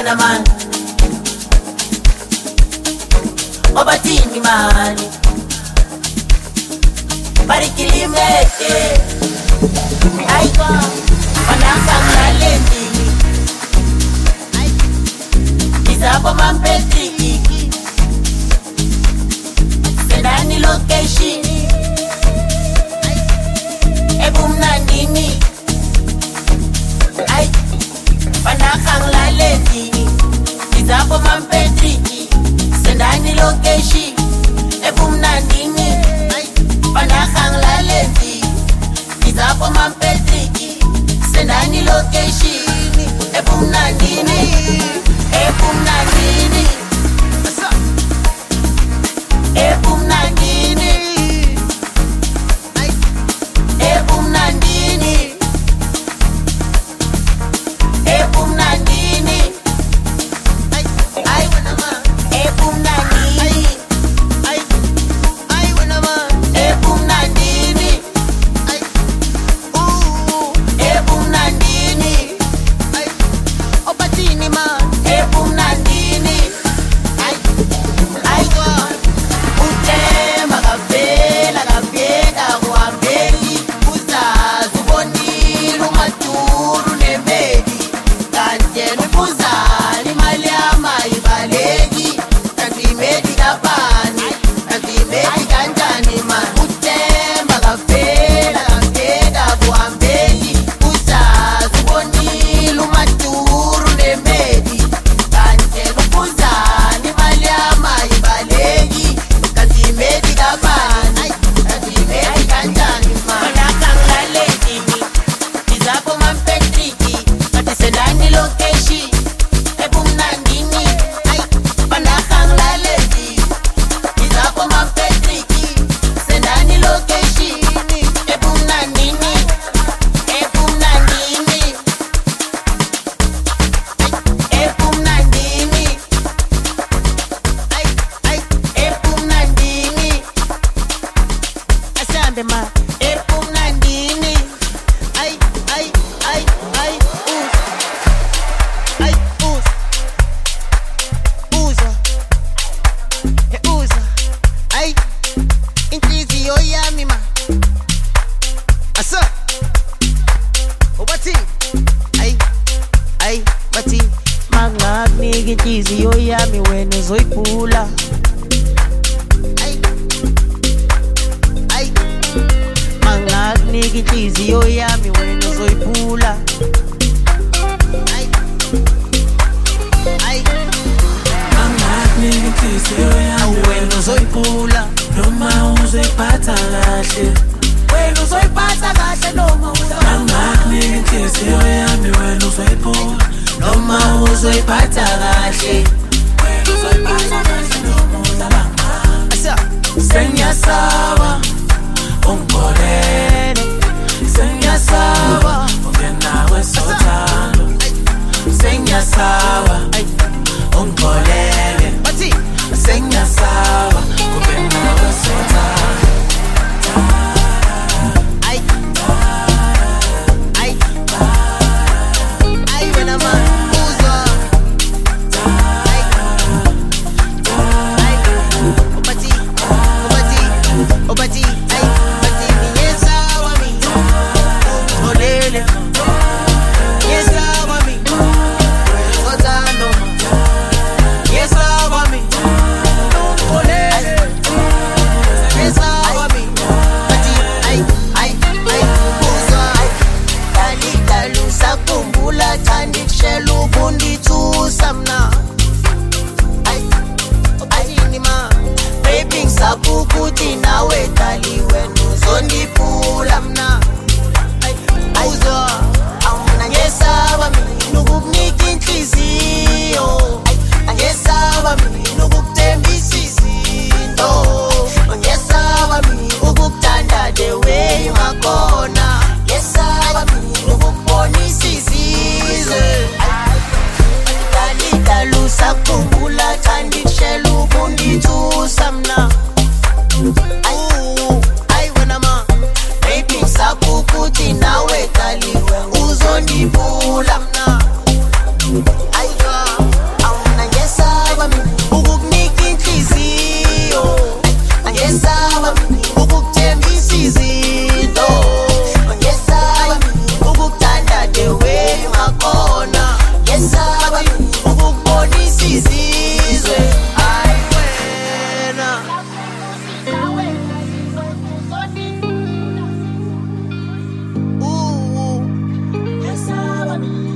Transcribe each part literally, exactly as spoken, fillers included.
wena man obatini mani barikilimete aiko wanakangalendi Izabo mampetiki Sendani location Ebumna nini Ay Panakang laledi Izabo mampetiki Sendani location Ebumna nini Panakang laledi Izabo mampetiki Sendani location Ebumna nini Ebum nandini Ebum nandini Ebum nandini Ebum nandini Ay wanama Ebum nandini Ay Ay wanama Ebum nandini Ay Ooh Ebum nandini Ay Obatini ma Ebum nandini Ay Ay go Utema kavela kavyeda kuambeli Uzazi ubonile umaturu nemedi Kanje nufuzani mali amayibaleki Nantimedi kapani Nantimedi kanjani man Utema kavela kavyeda kuambeli Uzazi ubonile umaturu nemedi Kufuzani mali amayibaleki Kantimedi kapani Kantimedi kanjani man Panakanglaledi Izabo mampetriki Katiselani lokeshi Ebum nandini Ay Panakanglaledi Izabo mampetriki Sendani lokeshi Ebum nandini Ebum nandini Ay Ebum nandini Ay, ay, Ebum nandini Asambe ma Ebum nandini Ay, ay, ay, ay Uz Ay, uz Uza He uza Ay Inhliziyo yami ma Asa Obati Ay, ay, bati Mangakunika inhliziyo yami wena uzoyiphula Ay Ay Mangakunika inhliziyo yami wena uzoyiphula Ay Ay Mangakunika inhliziyo yami wena uzoyiphula noma uzoyiphatha kahle Wena uzoyiphatha kahle noma Mangakunika inhliziyo yami wena uzoyiphula noma uzoyiphatha kahle wena uzoyiphatha kahle noma udlala Asa Senyasaba ungibonele Senyasaba ungena kwesothando Senyasaba ungibonele Bati Senyasaba ungena kwesothando Ay Ay Ay wena man Uza Ay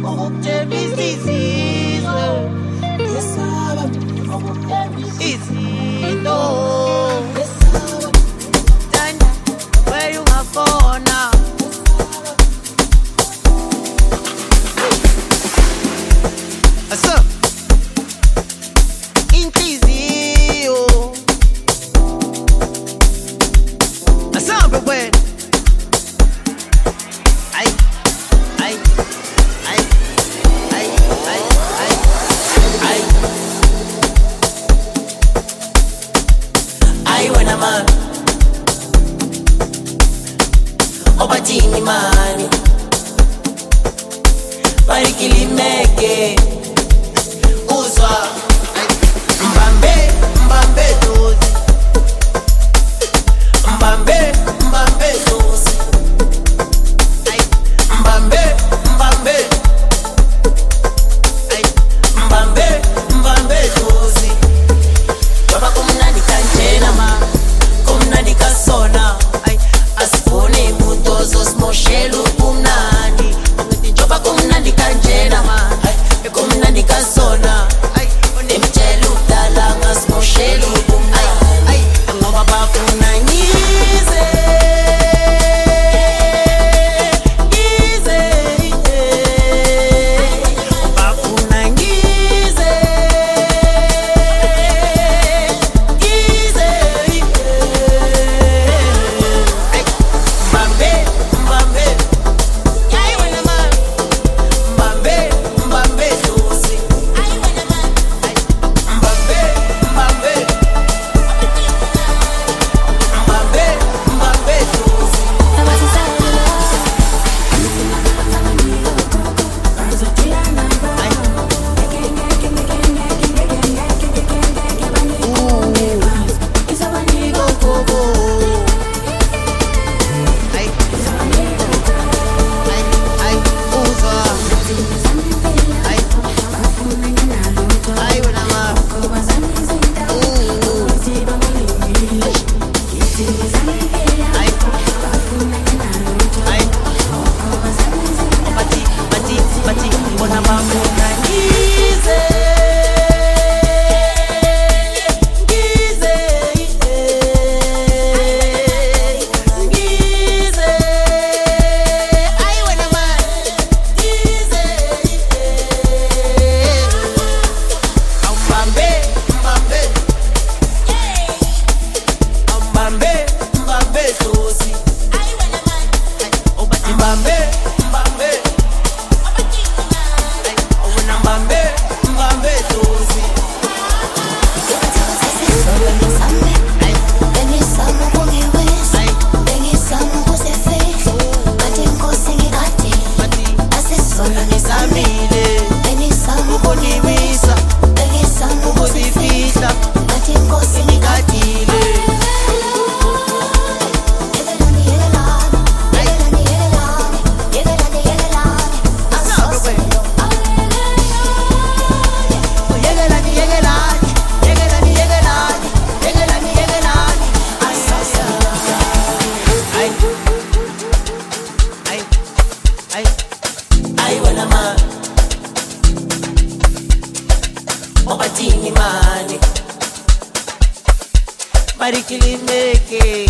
Barikilimeke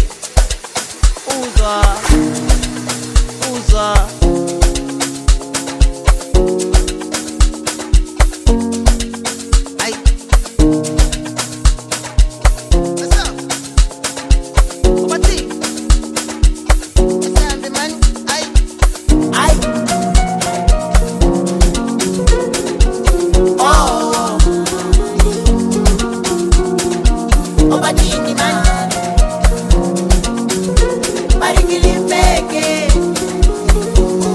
Uzwa Uzwa Ay What's up? Obati What's up the man? Ay Ay Oh Obati the man Barikilimeke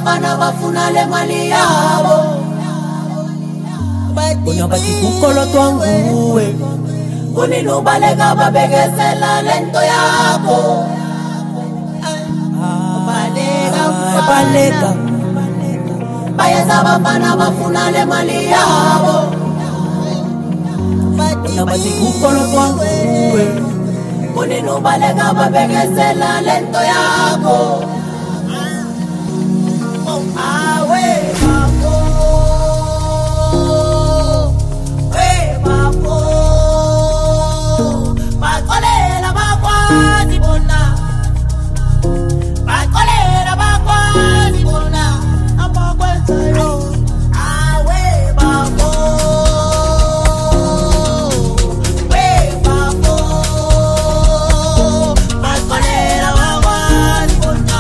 bafana bafuna le mali yabo Bona bathi kukolotwa nguwe Kunini ubaleka babekesela lento yakho Baleka baleka Bayeza bafana bafuna le mali yabo Bona bathi kukolotwa nguwe Kunini ubaleka babekesela lento yakho Awe bafo We bafo Bakolela bakwazi bona Bakolela bakwazi bona Abakwenzayo Awe bafo We bafo Bakolela bakwazi bona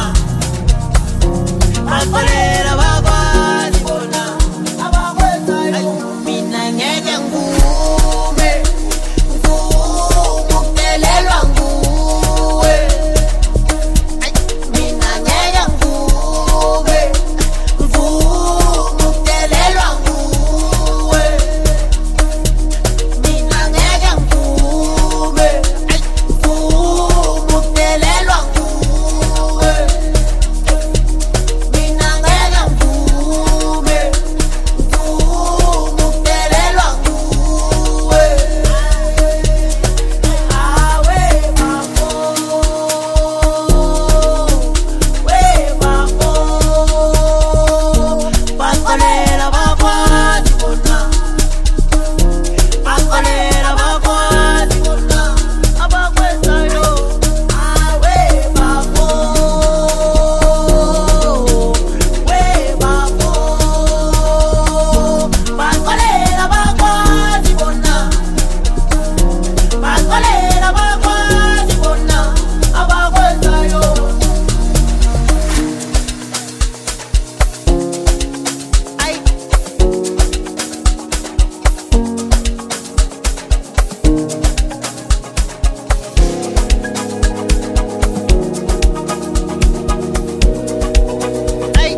Bakolela bakwazi bona Abakwenzayo Mina ngeke ngume Ngudelelwa nguwe Mina ngeke ngume Ngudelelwa nguwe Mina ngeke ngume Ngudelelwa nguwe Mina ngeke ngume Ngudelelwa nguwe Awe bafo We bafo Bakolela bakwazi bona Bakolela bakwazi bona Abakwenzayo Awe bafo We bafo Bakolela bakwazi bona Bakolela bakwazi bona Abakwenzayo Ay Ay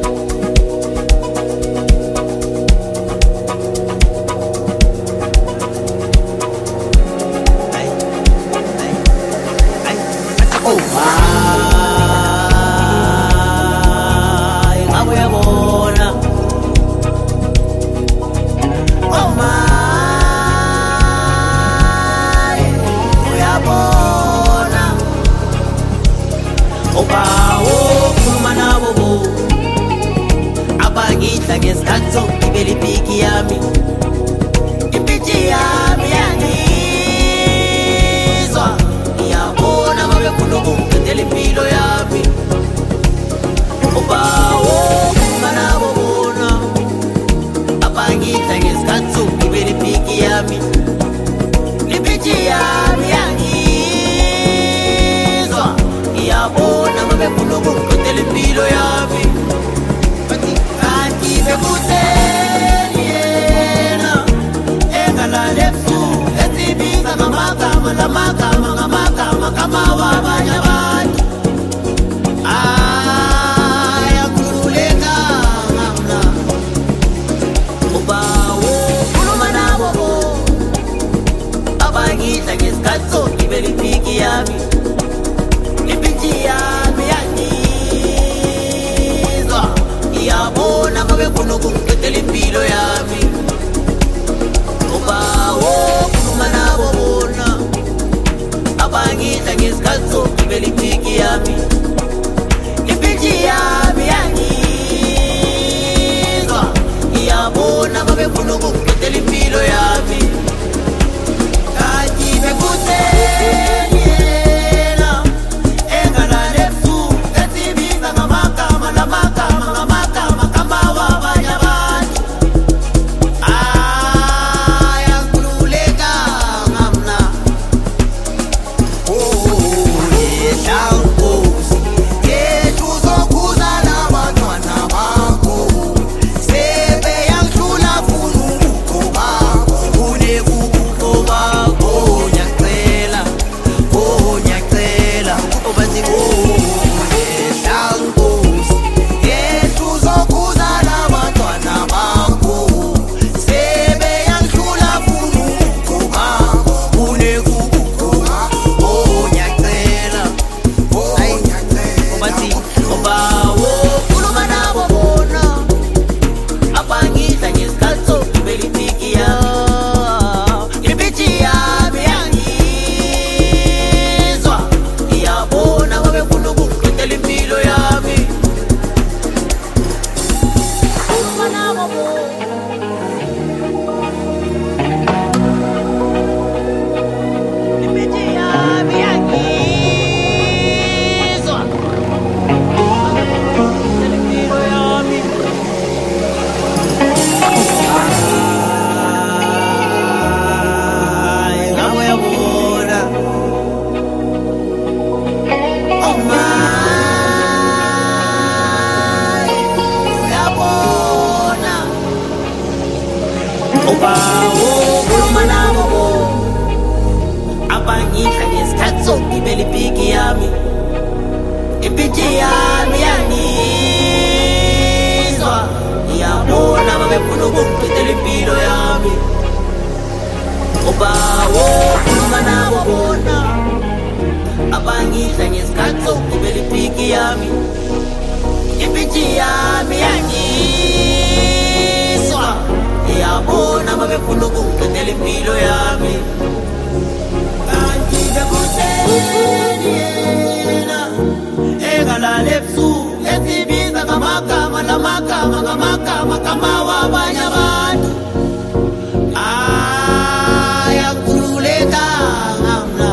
Ay Ay Ay Oh my Ngabuyabona Oh my Uyabona Obawo khuluma nabo bo Abangidla ngesikhathi sokugibela ipiki yami Ipiki yami yangizwa Ngiyabona babefuna ukungiqedela impilo yami Obawo khuluma nabo bona Abangidla ngesikhathi sokugibela ipiki yami Ipiki yami yangizwa Ngiyabona babefuna ukungiqedela impilo yami Kanti bekutheni yena Engalale ebusuku esibiza ngamagama lamagama ngamagama kama wabanye abantu Ay akhululekanga mna Ubawo khuluma nabo bo Abangidla ngesikhathi sokugibela ipiki yami Ipiki yami yangizwa Ngiyabona babefuna ukungiqedela impilo yami Ubawo khuluma nabo bona abangidla ngesikhathi sokugibela ipiki yami ipiki yami yanizwa ngiyabona babefuna ukungiqedela impilo yami ubawo khuluma nabo bona abangidla ngesikhathi sokugibela ipiki yami ipiki yami yanizwa ngiyabona babefuna ukungiqedela impilo yami kanti bekuseni yena engalala ebusuku esibiza ngamagama namagama ngamagama kama wabanye abantu ayakhululekanga mna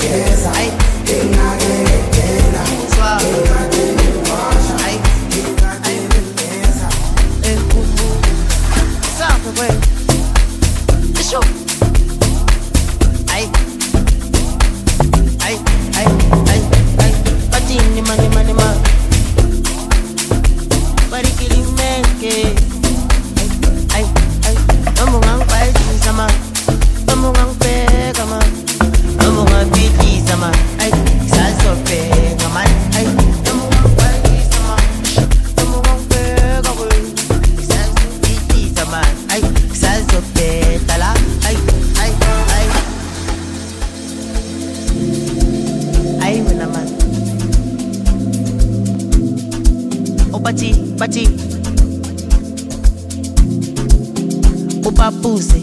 Ay, barikilimeke. Ay, ay, namungang paisa man, namungang pega man, namungang bitisa man, ay, salso pega man, ay, namungang paisa man, namungang pega man, salso bitisa man, ay, salso petala, ay, ay, ay, ay, wala man. O bati, bati. O papuze.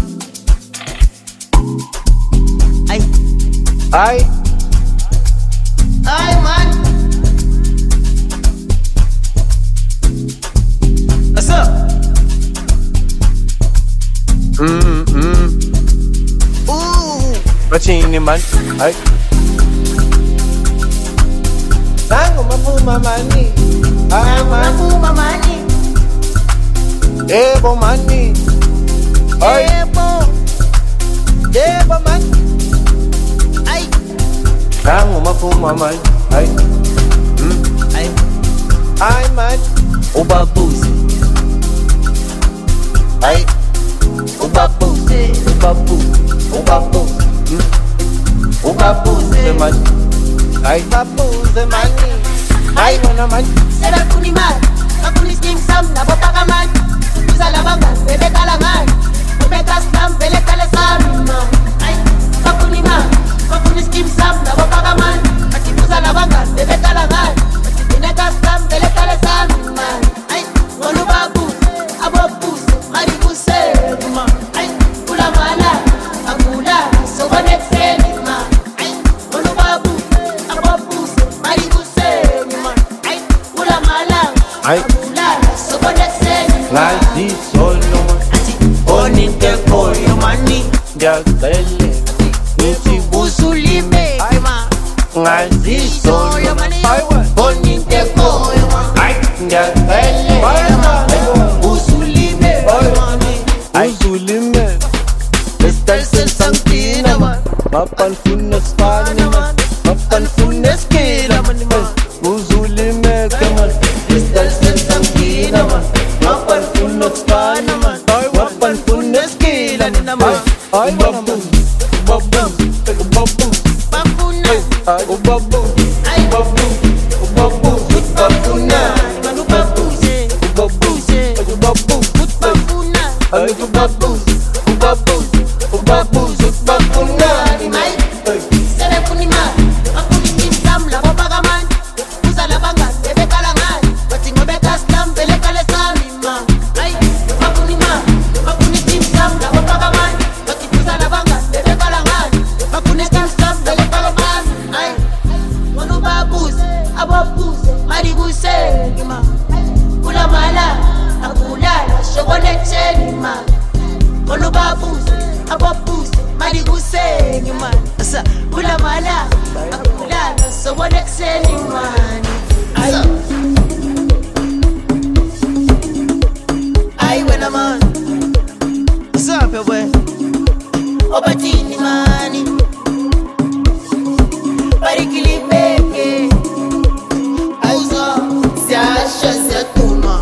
Ay. Ay. Ay, man. What's up? Mm mm. Ooh. Bachini man. Ay. Tango mapuma mani. Ay man. Mapuma mani. Ebo mani. Ay. Ebo. Ebo man. Ay. Tango mapuma man. Ay. Mm. Ay. Ay man. O papuze. Ay. O papuze. O papuze. O papuze. Mm. O papuze. Man. Ay. Papuze mani. Ay wana man. Sebe kuniman, akuni skim sam na bopaka man. Uza labanga, bebe kalangan. Omega stam, bele kale sarima. Ay, akuniman, akuni skim sam na bopaka man. Ati uza labanga, bebe kalangan. Omega stam, bele kale sarima. Ay, wonu babu, abo bus, mari buse, ma. Ay, kula mala, akula, so connect ma. Ay, wonu babu, abo bus, mari buse, ma. Ay, kula mala, Ay. akula, so connect Like this solo man. Oninte koyo mani, Jagdele. Niti usulime kema. Like this solo Koyo man. mani, Ay wan. oninte koyo mani. Ay. Jagdele. Usulime mani, Uzulime. estel sel santina man. Mapan funes pani man. Mapan funes kila man. Uzulime kaman. Estel sel santina man. Mapan funes pani man. Mapan funes kila ni naman. Ay babu. Babu. Babu. Bakuna, Ay babu. ay Babu. Babu. bakuna, manu babuse, babuse, Babu. bakuna, Ay babu. Babu. Babu. Babu na ni ay. Sebe kunima, akuni skim sam la bopaka man. Uza labanga, bebe kalangan. Batingo beka stam, bele kale samima. Ay, makunima, makuni skim sam la bopaka man. Bakituza labanga, bebe kalangan. Makuni skim sam, bele kale man. Ay, wonu babuse, ababuse, maribuse, ma. Kula mala, akulala, shokole cheni ma. Wonu babuse, ababuse, maribuse, ma. Asa, kula mala, akulala, shokole cheni ma. Asa. Ay, wena man. What's up, your boy? Obatini mani. Barikilimeke. Uzo, siasha siatuma.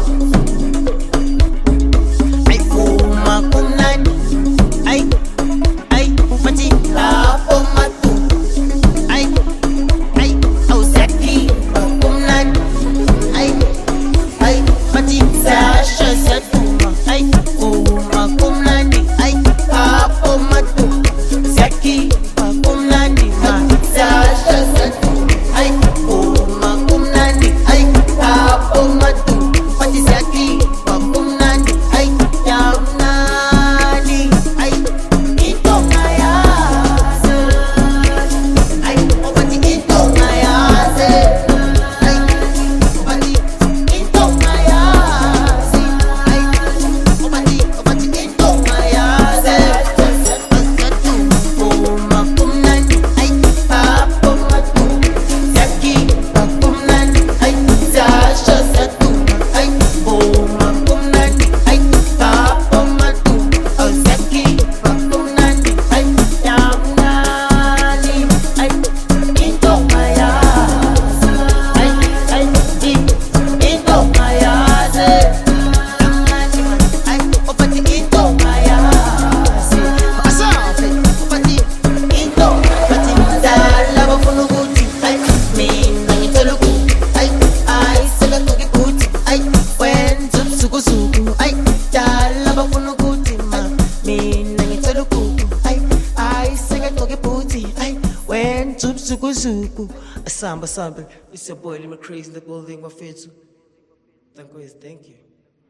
Ay, fuma kumnani. Ay, ay, mati, lapo matu. Ay, ay, au saki, kumnani. Ay, ay, mati, siasha siatuma. Ay, fuma kumnani. Ay, lapo matu. Saki zukuzuku ay dala bafuna ukuthi ma mina ngithela ukuku ay ay sekegcoke ibhuti ay when zukuzuku asamba samba. It's your boy Lima Crazy in the building, my friends. Thank you. Thank you.